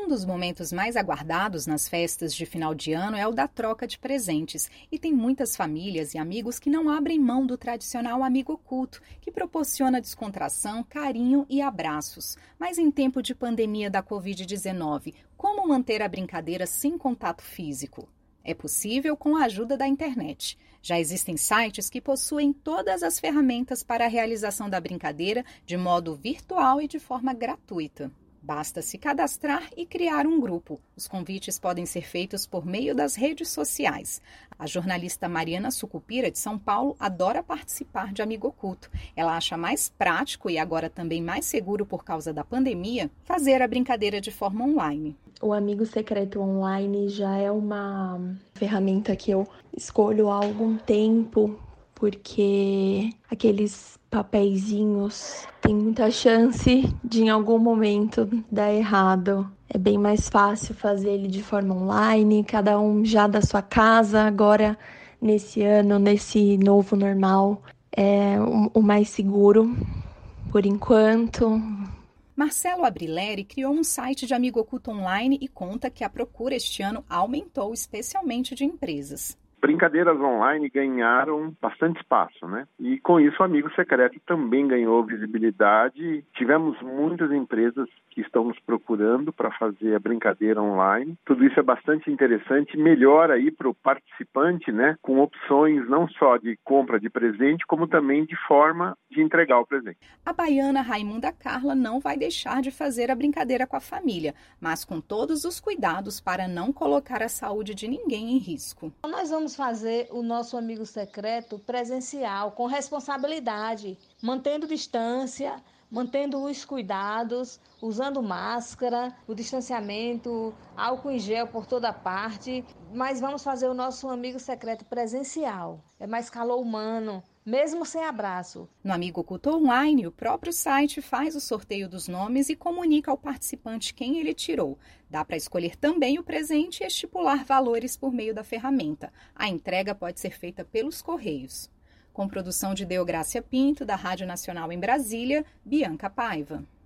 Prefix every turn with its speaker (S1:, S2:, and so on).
S1: Um dos momentos mais aguardados nas festas de final de ano é o da troca de presentes. E tem muitas famílias e amigos que não abrem mão do tradicional amigo oculto, que proporciona descontração, carinho e abraços. Mas em tempo de pandemia da Covid-19, como manter a brincadeira sem contato físico? É possível com a ajuda da internet. Já existem sites que possuem todas as ferramentas para a realização da brincadeira de modo virtual e de forma gratuita. Basta se cadastrar e criar um grupo. Os convites podem ser feitos por meio das redes sociais. A jornalista Mariana Sucupira, de São Paulo, adora participar de Amigo Oculto. Ela acha mais prático e agora também mais seguro por causa da pandemia fazer a brincadeira de forma online.
S2: O Amigo Secreto Online já é uma ferramenta que eu escolho há algum tempo, porque aqueles papeizinhos tem muita chance de em algum momento dar errado. É bem mais fácil fazer ele de forma online, cada um já da sua casa. Agora, nesse ano, nesse novo normal, é o mais seguro por enquanto.
S1: Marcelo Abrileri criou um site de Amigo Oculto online e conta que a procura este ano aumentou, especialmente de empresas.
S3: Brincadeiras online ganharam bastante espaço, né? E com isso o Amigo Secreto também ganhou visibilidade. Tivemos muitas empresas que estão nos procurando para fazer a brincadeira online. Tudo isso é bastante interessante, melhor aí para o participante, né? Com opções não só de compra de presente, como também de forma de entregar o presente.
S1: A baiana Raimunda Carla não vai deixar de fazer a brincadeira com a família, mas com todos os cuidados para não colocar a saúde de ninguém em risco.
S4: Nós vamos fazer o nosso Amigo Secreto presencial, com responsabilidade, mantendo distância, mantendo os cuidados, usando máscara, o distanciamento, álcool em gel por toda parte, mas vamos fazer o nosso Amigo Secreto presencial. É mais calor humano, mesmo sem abraço.
S1: No Amigo Oculto Online, o próprio site faz o sorteio dos nomes e comunica ao participante quem ele tirou. Dá para escolher também o presente e estipular valores por meio da ferramenta. A entrega pode ser feita pelos correios. Com produção de Deográcia Pinto, da Rádio Nacional em Brasília, Bianca Paiva.